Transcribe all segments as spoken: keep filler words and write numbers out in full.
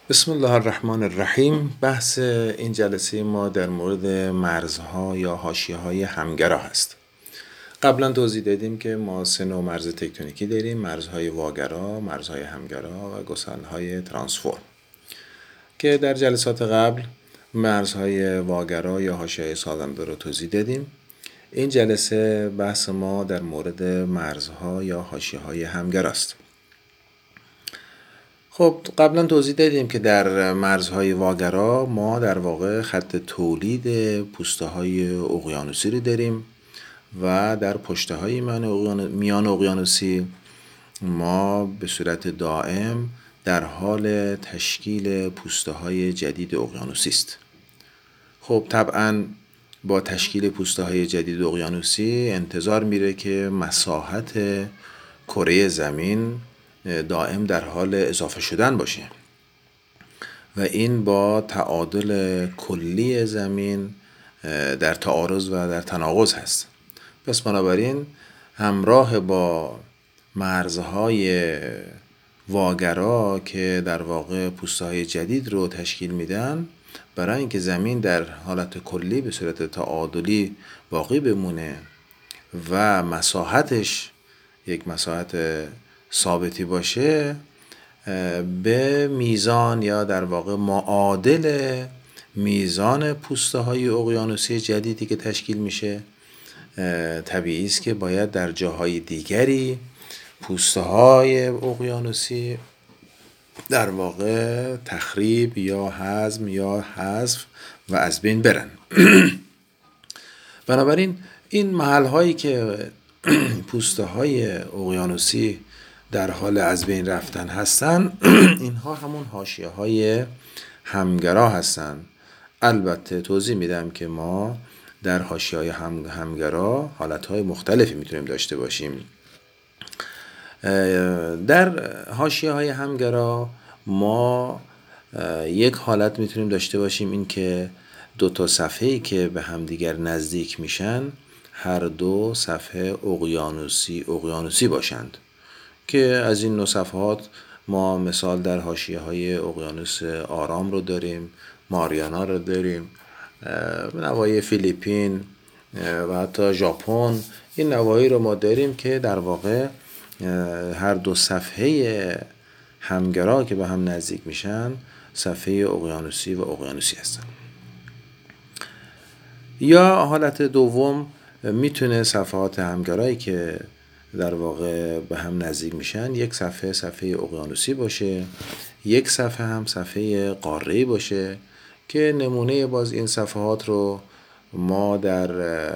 بسم الله الرحمن الرحیم. بحث این جلسه ما در مورد مرزها یا حاشیه‌های همگرا هست. قبلا توضیح دادیم که ما سه نوع مرز تکتونیکی داریم: مرزهای واگرا، مرزهای همگرا و گسل‌های ترانسفورم، که در جلسات قبل مرزهای واگرا یا حاشیه‌های سازنده رو توضیح دادیم. این جلسه بحث ما در مورد مرزها یا حاشیه‌های همگرا است. خب قبلا توضیح دادیم که در مرزهای واگرا ما در واقع خط تولید پوسته های اقیانوسی رو داریم و در پشته های میان اقیانوسی ما به صورت دائم در حال تشکیل پوسته های جدید اقیانوسی است. خب طبعا با تشکیل پوسته های جدید اقیانوسی انتظار میره که مساحت کره زمین دائم در حال اضافه شدن باشه و این با تعادل کلی زمین در تعارض و در تناقض هست. پس بنابراین همراه با مرزهای واگرا که در واقع پوسته‌های جدید رو تشکیل میدن، برای اینکه زمین در حالت کلی به صورت تعادلی باقی بمونه و مساحتش یک مساحت ثابتی باشه، به میزان یا در واقع معادل میزان پوسته های اقیانوسی جدیدی که تشکیل میشه، طبیعی است که باید در جاهای دیگری پوسته های اقیانوسی در واقع تخریب یا هضم یا حذف و از بین برن. بنابراین این محل هایی که پوسته های اقیانوسی در حال از بین رفتن هستن، اینها همون حاشیه های همگرا هستن. البته توضیح میدم که ما در حاشیه های هم همگرا حالت های مختلفی میتونیم داشته باشیم. در حاشیه های همگرا ما یک حالت میتونیم داشته باشیم، این که دو تا صفحه‌ای که به همدیگر نزدیک میشن هر دو صفحه اقیانوسی اقیانوسی باشند، که از این نوع صفحات ما مثال در حاشیه های اقیانوس آرام رو داریم، ماریانا رو داریم، نواحی فیلیپین و حتی ژاپن. این نواحی رو ما داریم که در واقع هر دو صفحه همگرا که به هم نزدیک میشن صفحه اقیانوسی و اقیانوسی هستن. یا حالت دوم میتونه صفحات همگرایی که در واقع به هم نزدیک میشن یک صفحه صفحه اقیانوسی باشه، یک صفحه هم صفحه قاره‌ای باشه، که نمونه باز این صفحات رو ما در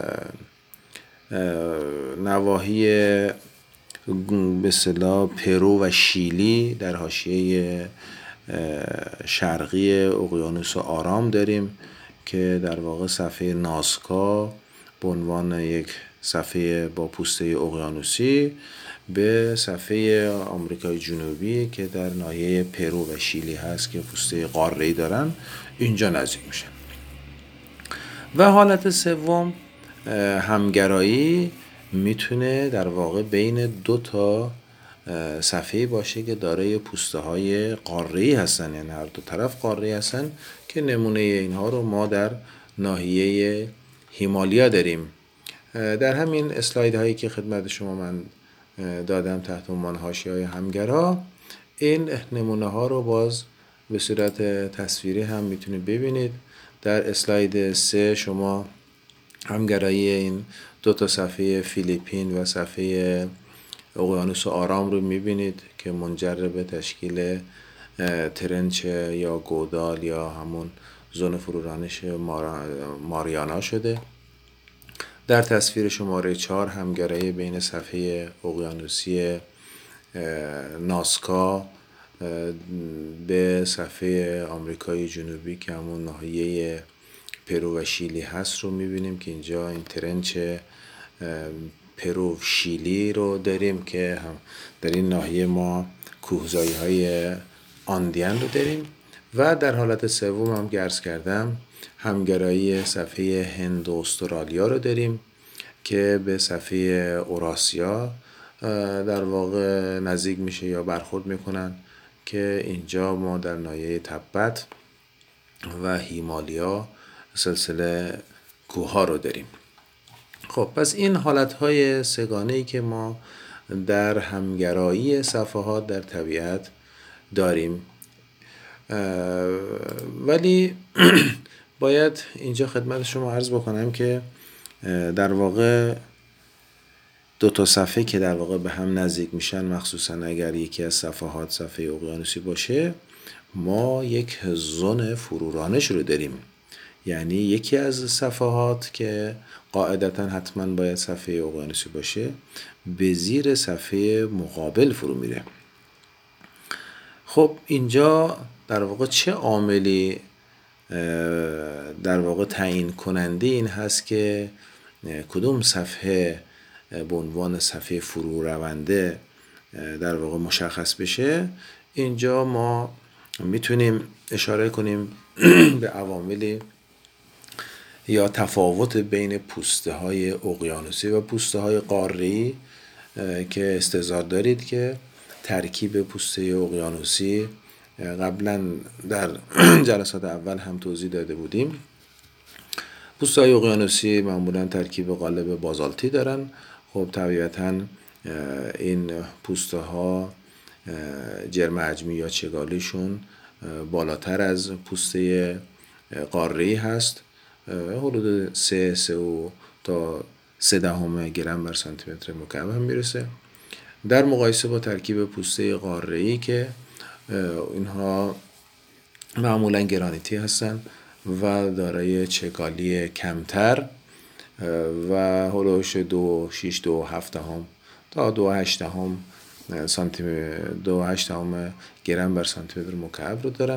نواحی به اصطلاح پرو و شیلی در حاشیه شرقی اقیانوس آرام داریم، که در واقع صفحه نازکا به عنوان یک صفحه با پوسته اقیانوسی به صفحه آمریکای جنوبی که در ناحیه پرو و شیلی هست که پوسته قاره‌ای دارن، اینجا نزدیک میشن. و حالت سوم همگرایی میتونه در واقع بین دو تا صفحه باشه که دارای پوسته های قاره‌ای هستن، یعنی هر دو طرف قاره‌ای هستن، که نمونه اینها رو ما در ناحیه هیمالیا داریم. در همین اسلاید هایی که خدمت شما من دادم تحت عنوان حاشیه‌های همگرا، این نمونه ها رو باز به صورت تصویری هم میتونید ببینید. در اسلاید سه شما همگرایی این دو تا صفحه فیلیپین و صفحه اقیانوس آرام رو میبینید که منجر به تشکیل ترنچ یا گودال یا همون زون فرورانش ماریانا شده. در تصویر شماره چهار همگرایی بین صفحه اقیانوسی نازکا به صفحه آمریکای جنوبی که همون ناحیه پرو و شیلی هست رو میبینیم، که اینجا این ترنچ پرو شیلی رو داریم که هم در این ناحیه ما کوهزایی های آندین رو داریم. و در حالت سوم هم گرز کردم همگرایی صفحه هند و استرالیا رو داریم که به صفحه اوراسیا در واقع نزدیک میشه یا برخورد میکنن، که اینجا ما در ناحیه تبت و هیمالیا سلسله کوه‌ها رو داریم. خب پس این حالتهای سگانه‌ای که ما در همگرایی صفحات در طبیعت داریم، ولی باید اینجا خدمت شما عرض بکنم که در واقع دو تا صفحه که در واقع به هم نزدیک میشن، مخصوصا اگر یکی از صفحات صفحه اقیانوسی باشه، ما یک زون فرورانش رو داریم. یعنی یکی از صفحات که قاعدتا حتما باید صفحه اقیانوسی باشه به زیر صفحه مقابل فرو میره. خب اینجا در واقع چه عاملی در واقع تعیین کننده این هست که کدوم صفحه به عنوان صفحه فرو رونده در واقع مشخص بشه؟ اینجا ما میتونیم اشاره کنیم به عواملی یا تفاوت بین پوسته های اقیانوسی و پوسته های قاره‌ای که استحضار دارید که ترکیب پوسته اقیانوسی قبلا در جلسات اول هم توضیح داده بودیم. پوسته های اقیانوسی معمولا ترکیب قالب بازالتی دارن. خب طبیعتاً این پوسته ها جرم حجمی یا چگالیشون بالاتر از پوسته قاره‌ای هست، حدود سه سه و تا سه دهم گرم بر سانتی متر مکعب هم میرسه، در مقایسه با ترکیب پوسته قاره‌ای که اینها معمولا گرانیتی هستن و دارای چگالی کمتر و هلوش دو شیش دو هفت هم تا دو هشت هم سانتی دو هشت هم گرم بر سانتی متر مکعب رو دارن.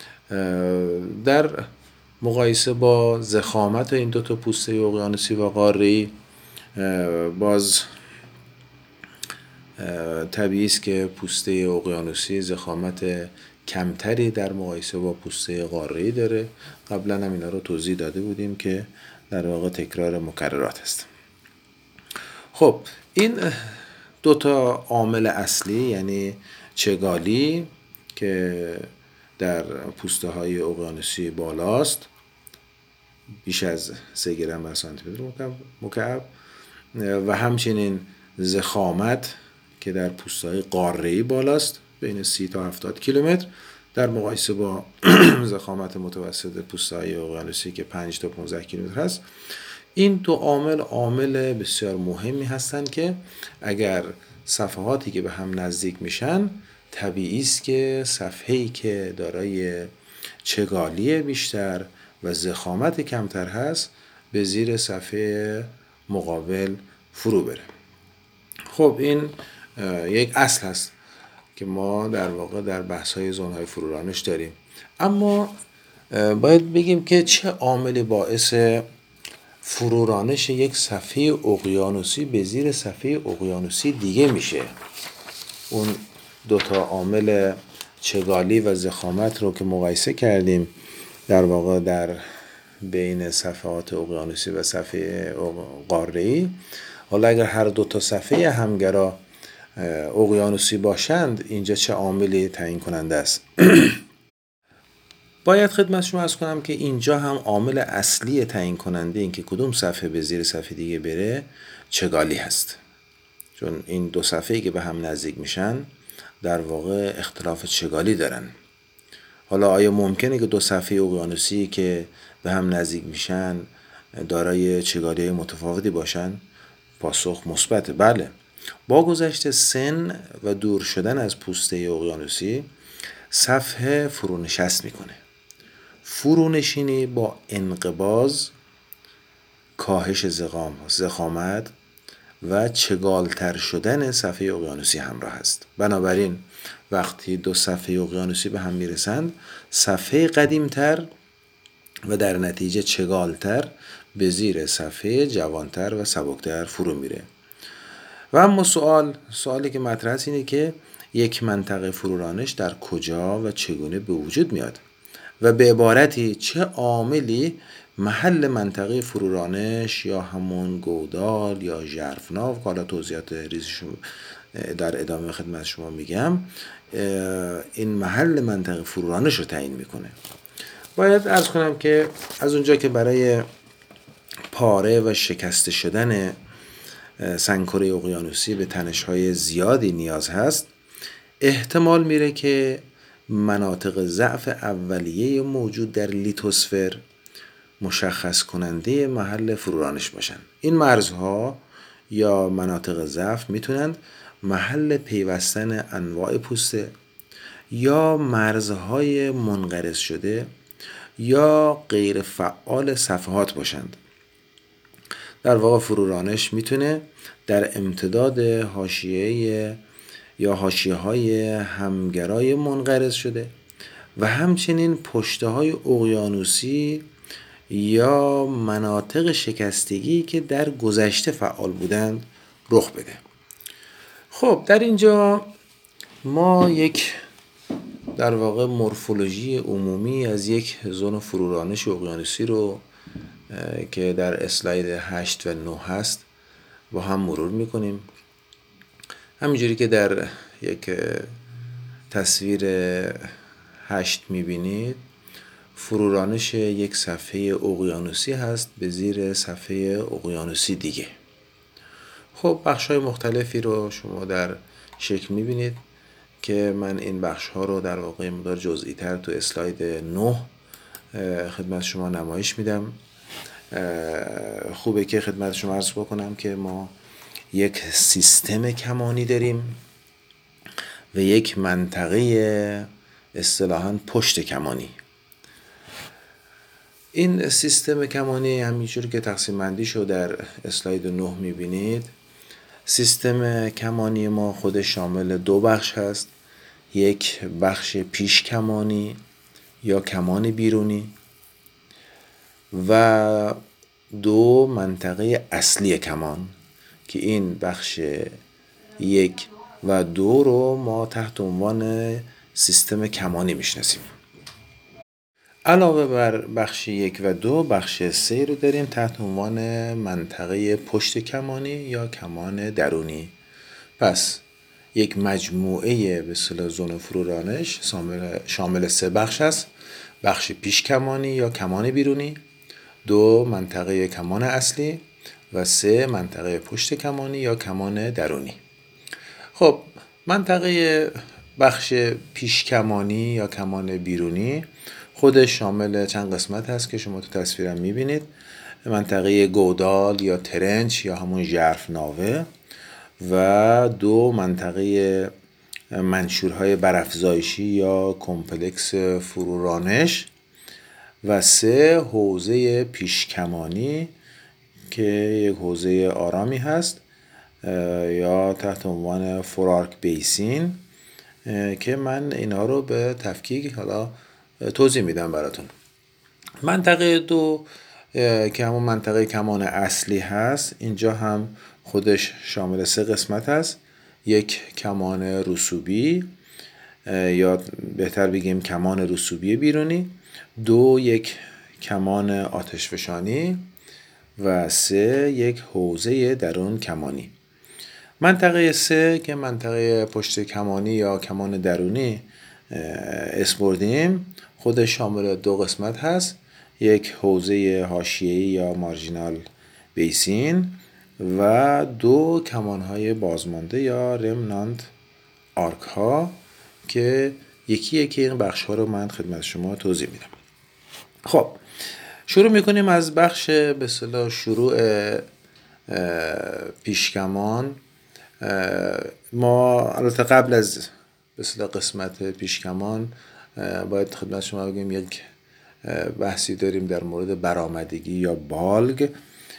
در مقایسه با ضخامت این دو تا پوسته اقیانوسی و قاره‌ای باز طبیعی است که پوسته اقیانوسی ضخامت کمتری در مقایسه با پوسته قاره‌ای داره. قبلا هم اینا رو توضیح داده بودیم که در واقع تکرار مکررات است. خب این دو تا عامل اصلی، یعنی چگالی که در پوسته های اقیانوسی بالاست بیش از سه گرم بر سانتی متر مکعب و همچنین ضخامت که در پوسته های قاره‌ای بالاست بین سی تا هفتاد کیلومتر در مقایسه با ضخامت متوسط پوسته های اقیانوسی که پنج تا پانزده کیلومتر هست. این دو عامل عامل بسیار مهمی هستند که اگر صفحاتی که به هم نزدیک میشن، طبیعی است که صفحه‌ای که دارای چگالی بیشتر و ضخامت کمتر هست به زیر صفحه مقابل فرو بره. خب این یک اصل هست که ما در واقع در بحث‌های زون‌های فرورانش داریم. اما باید بگیم که چه عاملی باعث فرورانش یک صفحه اقیانوسی به زیر صفحه اقیانوسی دیگه میشه. اون دوتا عامل چگالی و ضخامت رو که مقایسه کردیم در واقع در بین صفحات اقیانوسی و صفحه قاره‌ای، حالا اگر هر دو تا صفحه همگرا اقیانوسی باشند اینجا چه عاملی تعیین کننده است؟ باید خدمت شما عرض کنم که اینجا هم عامل اصلی تعیین کننده این که کدوم صفحه به زیر صفحه دیگه بره چگالی هست، چون این دو صفحه‌ای که به هم نزدیک میشن در واقع اختلاف چگالی دارن. حالا آیا ممکنه که دو صفحه اقیانوسی که به هم نزدیک میشن دارای چگالی متفاوتی باشن؟ پاسخ مثبت، بله. با گذشت سن و دور شدن از پوسته اقیانوسی صفحه فرونشست میکنه. فرونشینی با انقباض، کاهش ضخامت و چگالتر شدن صفحه اقیانوسی همراه است. بنابراین وقتی دو صفحه اقیانوسی به هم میرسند، صفحه قدیمتر و در نتیجه چگالتر به زیر صفحه جوانتر و سبکتر فرو میره. و اما سوال سوالی که مطرح است اینه که یک منطقه فرورانش در کجا و چگونه به وجود میاد و به عبارتی چه عاملی محل منطقه فرورانش یا همون گودال یا ژرفناو، حالا توضیحات ریزیشو در ادامه خدمت شما میگم، این محل منطقه فرورانش رو تعیین میکنه. باید عرض کنم که از اونجا که برای پاره و شکسته شدن سنگکره اقیانوسی به تنش‌های زیادی نیاز هست، احتمال میره که مناطق ضعف اولیه موجود در لیتوسفر مشخص کننده محل فرورانش باشن. این مرزها یا مناطق ضعف میتونن محل پیوستن انواع پوسته یا مرزهای منقرض شده یا غیر فعال صفحات باشند. در واقع فرورانش میتونه در امتداد حاشیه یا حاشیه‌های همگرای منقرض شده و همچنین پشته‌های اقیانوسی یا مناطق شکستگی که در گذشته فعال بودند رخ بده. خب در اینجا ما یک در واقع مورفولوژی عمومی از یک زون فرورانش اقیانوسی رو که در اسلاید هشت و نه هست با هم مرور میکنیم. همینجوری که در یک تصویر هشت میبینید، فرورانش یک صفحه اقیانوسی هست به زیر صفحه اقیانوسی دیگه. خب بخش‌های مختلفی رو شما در شکل میبینید که من این بخش‌ها رو در واقع مقدار جزئی تر تو اسلاید نه خدمت شما نمایش میدم. خوبه که خدمت شما عرض بکنم که ما یک سیستم کمانی داریم و یک منطقه اصطلاحاً پشت کمانی. این سیستم کمانی همینجور که تقسیم بندی شو در اسلاید نه میبینید، سیستم کمانی ما خود شامل دو بخش هست. یک بخش پیش کمانی یا کمان بیرونی و دو منطقه اصلی کمان که این بخش یک و دو رو ما تحت عنوان سیستم کمانی میشناسیم. علاوه بر بخش یک و دو، بخش سه رو داریم تحت عنوان منطقه پشت کمانی یا کمان درونی. پس یک مجموعه به اصطلاح زون فرورانش شامل سه بخش است: بخش پیش کمانی یا کمان بیرونی، دو منطقه کمان اصلی و سه منطقه پشت کمانی یا کمان درونی. خب منطقه بخش پیش کمانی یا کمان بیرونی خودش شامل چند قسمت هست که شما تو تصویرم میبینید. منطقه گودال یا ترنچ یا همون ژرف ناوه و دو منطقه منشورهای برافزایشی یا کمپلکس فرورانش و سه حوزه پیشکمانی که یک حوزه آرامی هست یا تحت عنوان فورارک بیسین که من اینا رو به تفکیک حالا توضیح میدم براتون. منطقه دو که همون منطقه کمان اصلی هست، اینجا هم خودش شامل سه قسمت هست: یک کمان رسوبی یا بهتر بگیم کمان رسوبی بیرونی، دو یک کمان آتشفشانی و سه یک حوزه درون کمانی. منطقه سه که منطقه پشت کمانی یا کمان درونی اسم بردیم، خودش شامل دو قسمت هست: یک حوزه حاشیه‌ای یا مارژینال بیسین و دو کمانهای بازمانده یا رمنانت آرک ها که یکی یکی این بخش ها رو من خدمت شما توضیح میدم. خب شروع میکنیم از بخش به اصطلاح شروع پیشکمان. ما البته قبل از به اصطلاح قسمت پیشکمان باید خدمت شما بگیم یک بحثی داریم در مورد برآمدگی یا بالگ.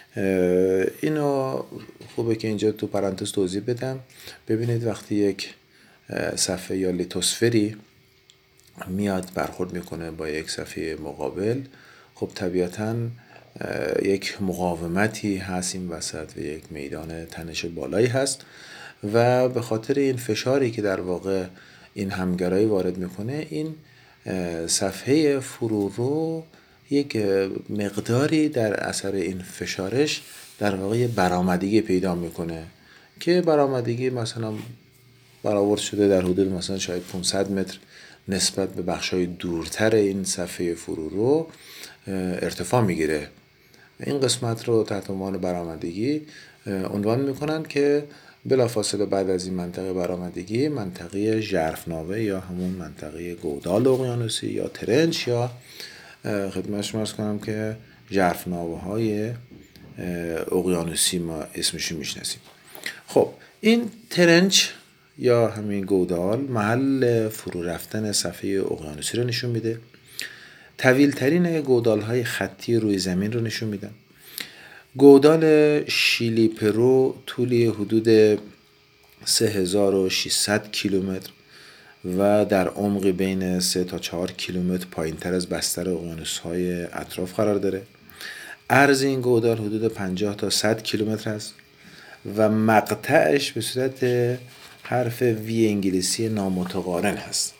اینو خوبه که اینجا تو پرانتز توضیح بدم. ببینید وقتی یک صفحه یا لیتوسفری میاد برخورد میکنه با یک صفحه مقابل، خب طبیعتاً یک مقاومتی هست این وسط و یک میدان تنش بالایی هست و به خاطر این فشاری که در واقع این همگرایی وارد میکنه، این صفحه فرو رو یک مقداری در اثر این فشارش در واقع برآمدگی پیدا میکنه که برآمدگی مثلا برآورد شده در حدود مثلا شاید پانصد متر نسبت به بخشای دورتر این صفحه فرو رو ارتفاع میگیره. این قسمت رو تحت عنوان برآمدگی عنوان میکنن که بلافاصله بعد از این منطقه برآمدگی منطقه ژرفناوه یا همون منطقه گودال اقیانوسی یا ترنچ یا خدمت شما عرض کنم که ژرفناوه های اقیانوسی ما اسمشو میشناسیم. خب این ترنچ یا همین گودال محل فرو رفتن صفحه اقیانوسی رو نشون میده. طویل ترین گودال های خطی روی زمین رو نشون میدن. گودال شیلی پرو طولی حدود سه هزار و ششصد کیلومتر و در عمق بین سه تا چهار کیلومتر پایین تر از بستر اقیانوس های اطراف قرار داره. عرض این گودال حدود پنجاه تا صد کیلومتر است و مقطعش به صورت حرف وی انگلیسی نامتقارن هست.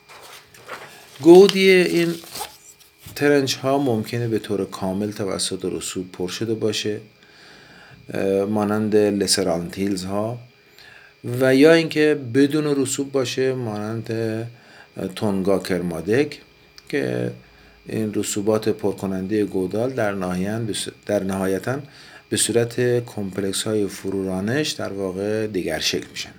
گودی این ترنچ ها ممکنه به طور کامل توسط رسوب پر شده باشه مانند لسرانتیلز ها و یا اینکه بدون رسوب باشه مانند تونگا کرمادک که این رسوبات پرکننده گودال در نهایتاً در نهایتاً به صورت کمپلکس های فرورانش در واقع دیگر شکل میشن.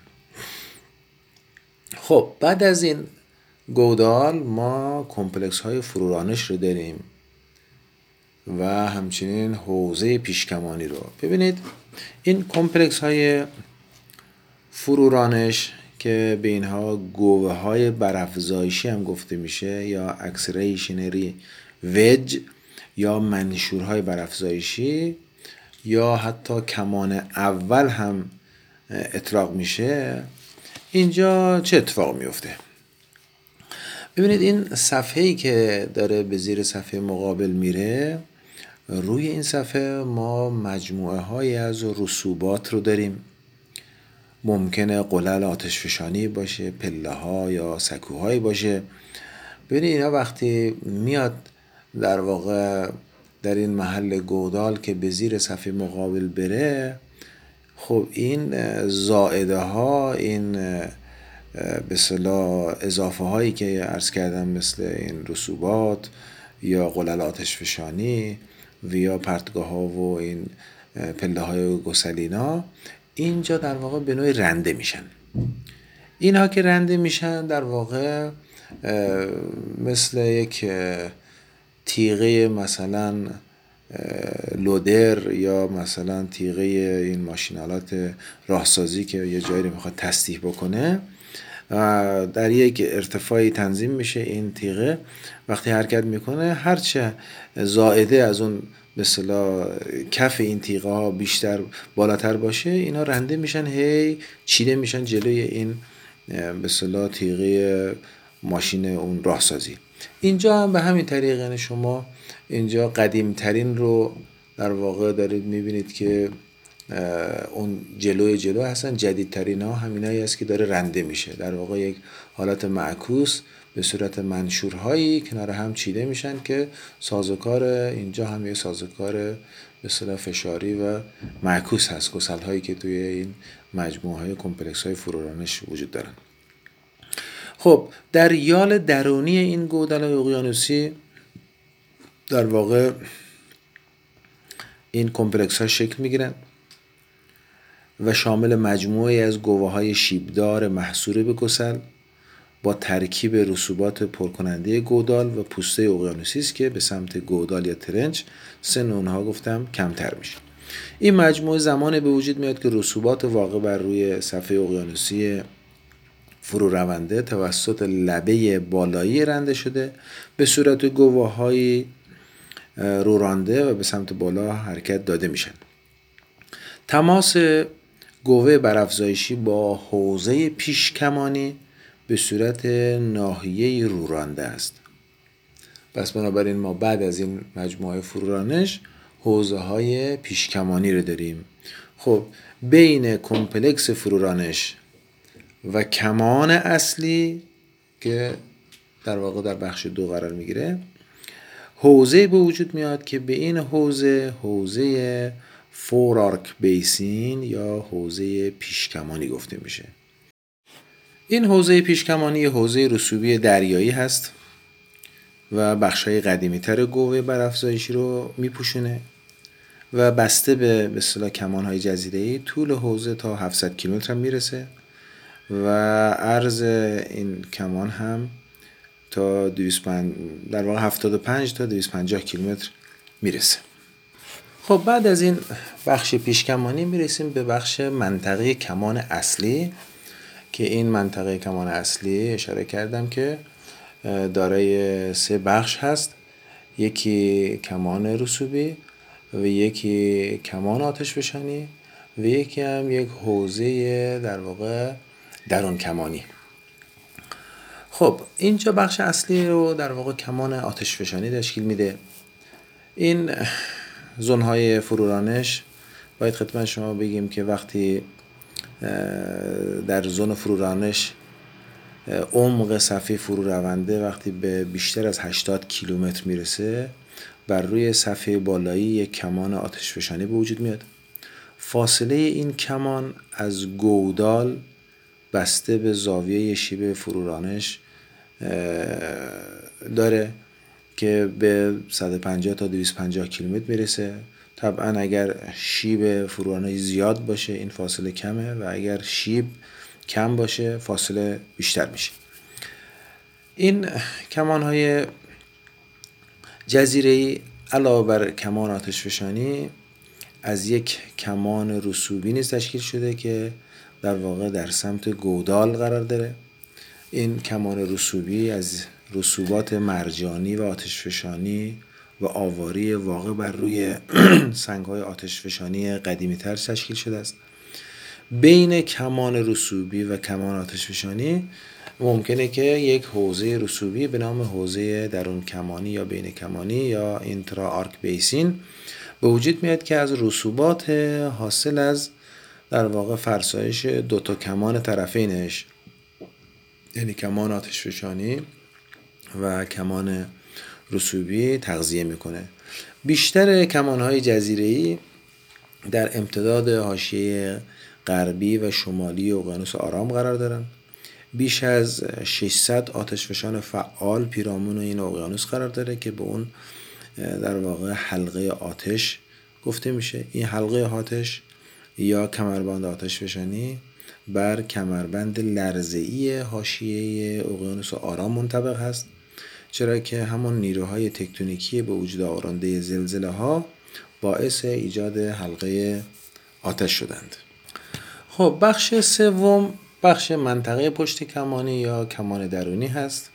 خب بعد از این گودال ما کمپلکس های فرورانش رو داریم و همچنین حوزه پیشکمانی رو. ببینید این کمپلکس های فرورانش که به اینها گوه های برافزایشی هم گفته میشه یا اکسلیریشنری وج یا منشورهای برافزایشی یا حتی کمان اول هم اطلاق میشه. اینجا چه اتفاق میفته؟ ببینید این صفحه‌ای که داره به زیر صفحه مقابل میره، روی این صفحه ما مجموعه های از رسوبات رو داریم. ممکنه قلل آتش فشانی باشه، پله ها یا سکوهایی باشه. ببینید اینا وقتی میاد در واقع در این محل گودال که به زیر صفحه مقابل بره، خب این زائده ها، این به اصطلاح اضافه هایی که عرض کردم مثل این رسوبات یا قلل آتش فشانی و یا پرتگاه ها و این پله های گسلینا اینجا در واقع به نوعی رنده میشن. اینها که رنده میشن در واقع مثل یک تیغه مثلا لودر یا مثلا تیغه این ماشینالات راهسازی که یه جایی رو میخواد تسطیح بکنه در یک ارتفاعی تنظیم میشه. این تیغه وقتی حرکت میکنه هرچه زائده از اون به اصطلاح کف این تیغه ها بیشتر بالاتر باشه اینا رنده میشن، هی چیده میشن جلوی این به اصطلاح تیغه ماشین اون راهسازی. اینجا هم به همین طریق، یعنی شما اینجا قدیم ترین رو در واقع دارید میبینید که اون جلوی جلو هستن، جدیدترین ها همینایی است که داره رنده میشه. در واقع یک حالت معکوس به صورت منشورهایی کنار هم چیده میشن که سازوکار اینجا هم یک سازوکار به اصطلاح فشاری و معکوس هست، گسل هایی که توی این مجموعه های کمپلکس های فرورانش وجود دارن. خب در یال درونی این گودال اقیانوسی در واقع این کمپلکس ها شکل میگیرن و شامل مجموعه از گوه‌های شیبدار محصور به گسل با ترکیب رسوبات پرکننده گودال و پوسته اقیانوسی است که به سمت گودال یا ترنچ سن اونها گفتم کمتر میشه. این مجموعه زمان به وجود میاد که رسوبات واقع بر روی صفحه اقیانوسی فرو رونده توسط لبه بالایی رنده شده به صورت گوه‌های رورانده و به سمت بالا حرکت داده میشن. تماس گوه برافزایشی با حوزه پیشکمانی به صورت ناحیه رورانده است. پس بنابراین ما بعد از این مجموعه فرورانش حوزه های پیشکمانی رو داریم. خب بین کمپلکس فرورانش و کمان اصلی که در واقع در بخش دو قرار میگیره حوزه به وجود میاد که به این حوزه حوزه فور آرک بیسین یا حوزه پیشکمانی گفته میشه. این حوزه پیشکمانی حوزه رسوبی دریایی هست و بخشای قدیمی تر گوه برافزایشی رو میپوشونه و بسته به به اصطلاح کمانهای جزیره‌ای طول حوزه تا هفتصد کیلومتر هم میرسه و عرض این کمان هم تا دویست و پنج در واقع هفتاد و پنج تا دویست و پنجاه کیلومتر میرسه. خب بعد از این بخش پیشکمانی میرسیم به بخش منطقه کمان اصلی که این منطقه کمان اصلی اشاره کردم که دارای سه بخش هست، یکی کمان رسوبی و یکی کمان آتشفشانی و یکی هم یک حوزه در واقع درون کمانی. خب اینجا بخش اصلی رو در واقع کمان آتشفشانی تشکیل میده. این زونهای فرورانش باید خدمت شما بگیم که وقتی در زون فرورانش عمق صفحه فرو رونده وقتی به بیشتر از هشتاد کیلومتر میرسه، بر روی صفحه بالایی یک کمان آتشفشانی به وجود میاد. فاصله این کمان از گودال بسته به زاویه شیب فرورانش داره که به صد و پنجاه تا دویست و پنجاه کیلومتر میرسه. طبعا اگر شیب فرورانش زیاد باشه این فاصله کمه و اگر شیب کم باشه فاصله بیشتر میشه. این کمان‌های جزیره‌ای علاوه بر کمان آتشفشانی از یک کمان رسوبی نیز تشکیل شده که در واقع در سمت گودال قرار داره. این کمان رسوبی از رسوبات مرجانی و آتشفشانی و آواری واقع بر روی سنگ‌های آتشفشانی قدیمی‌تر تشکیل شده است. بین کمان رسوبی و کمان آتشفشانی ممکنه که یک حوزه رسوبی به نام حوزه درون کمانی یا بین کمانی یا اینترا آرک بیسین به وجود میاد که از رسوبات حاصل از در واقع فرسایش دو تا کمان طرفینش، یعنی کمان آتشفشانی و کمان رسوبی، تغذیه میکنه. بیشتر کمانهای جزیره‌ای در امتداد حاشیه غربی و شمالی اقیانوس آرام قرار دارن. بیش از ششصد آتشفشان فعال پیرامون این اقیانوس قرار داره که به اون در واقع حلقه آتش گفته میشه. این حلقه آتش یا کمربند آتشفشانی بر کمربند لرزه‌ای حاشیه اقیانوس آرام منطبق هست، چرا که همون نیروهای تکتونیکی به وجود آورنده زلزله ها باعث ایجاد حلقه آتش شدند. خب بخش سوم بخش منطقه پشت کمانی یا کمان درونی هست.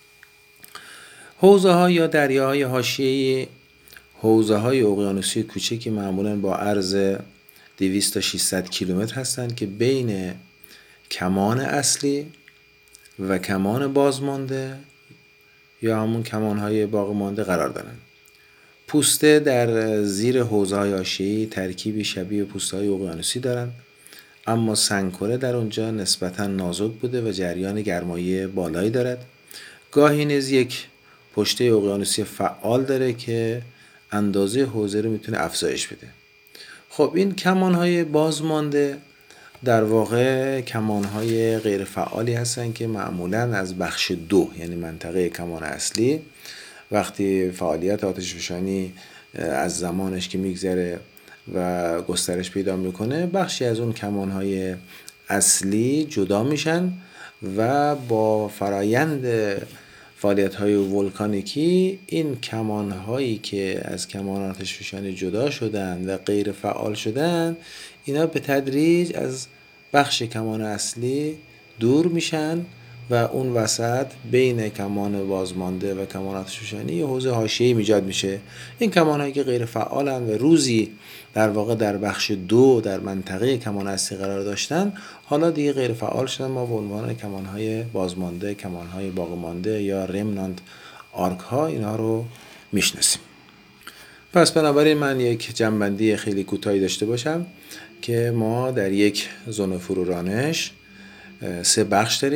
حوزه ها یا دریاهای حاشیه‌ای حوزه های اقیانوسی کوچکی معمولاً با عرض دویست تا ششصد کیلومتر هستند که بین کمان اصلی و کمان بازمانده یا همون کمان های باقی مانده قرار دارند. پوسته در زیر حوزه های حاشیه‌ای ترکیبی شبیه پوسته های اقیانوسی دارند، اما سنگکره در اونجا نسبتاً نازک بوده و جریان گرمایی بالایی دارد. گاهی نیز یک پشته اقیانوسی فعال داره که اندازه حوزه رو میتونه افزایش بده. خب این کمانهای بازمانده در واقع کمانهای غیر فعالی هستن که معمولاً از بخش دو، یعنی منطقه کمان اصلی، وقتی فعالیت آتشفشانی از زمانش که میگذره و گسترش پیدا میکنه، بخشی از اون کمانهای اصلی جدا میشن و با فرایند فعالیت‌های ولکانیکی این کمان‌هایی که از کمان آتشفشانی جدا شدن و غیر فعال شدن، اینا به تدریج از بخش کمان اصلی دور میشن و اون وسط بین کمان بازمانده و کمان آتشفشانی یه حوزه حاشیه‌ای ایجاد میشه. این کمان‌هایی که غیر فعالن و روزی در واقع در بخش دو در منطقه کمان اصلی قرار داشتن، حالا دیگه غیر فعال شدن. ما به عنوان کمان‌های بازمانده، کمان‌های باقی مانده یا رمنانت آرک ها اینها رو میشناسیم. پس بنابراین من یک جنبندی خیلی کوتاهی داشته باشم که ما در یک زون فرورانش سه بخش داریم.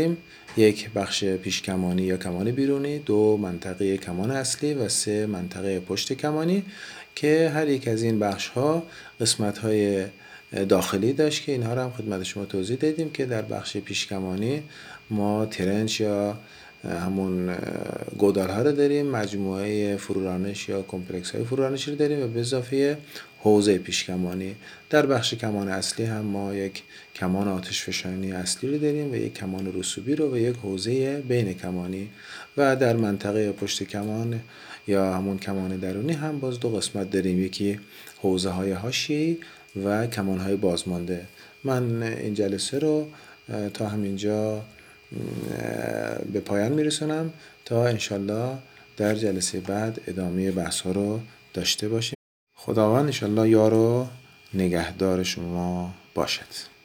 یک بخش پیشکمانی یا کمان بیرونی، دو منطقه کمان اصلی و سه منطقه پشت کمانی که هر یک از این بخش ها قسمت های داخلی داشت که اینها رو هم خدمت شما توضیح دادیم که در بخش پیشکمانی ما ترنچ یا همون گودال ها رو داریم، مجموعه فرورانش یا کمپلکس های فرورانشی رو داریم و به اضافه حوزه پیشکمانی. در بخش کمان اصلی هم ما یک کمان آتش فشانی اصلی رو داریم و یک کمان رسوبی رو و یک حوزه بین کمانی و در منطقه پشت کمان یا همون کمان درونی هم باز دو قسمت داریم، یکی حوزه های حاشیه‌ای و کمان های بازمانده. من این جلسه رو تا همینجا به پایان میرسونم تا انشالله در جلسه بعد ادامه بحث ها رو داشته باشیم. خداوند انشالله یار و نگهدار شما باشد.